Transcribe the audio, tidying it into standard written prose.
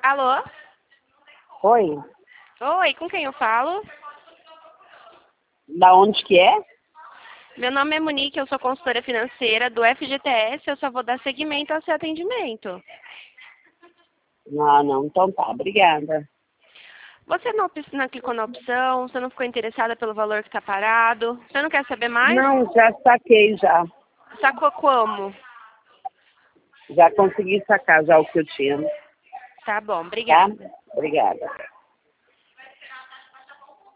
Alô? Oi, Oi, com quem eu falo? da onde que é? Meu nome é Monique, eu sou consultora financeira do FGTS, eu só vou dar seguimento ao seu atendimento. Ah, não, então tá, obrigada. Você não clicou na opção, você não ficou interessada pelo valor que está parado, você não quer saber mais? Não, já saquei já. Sacou como? Já consegui sacar já o que eu tinha, Tá bom, tá? obrigada. Obrigada.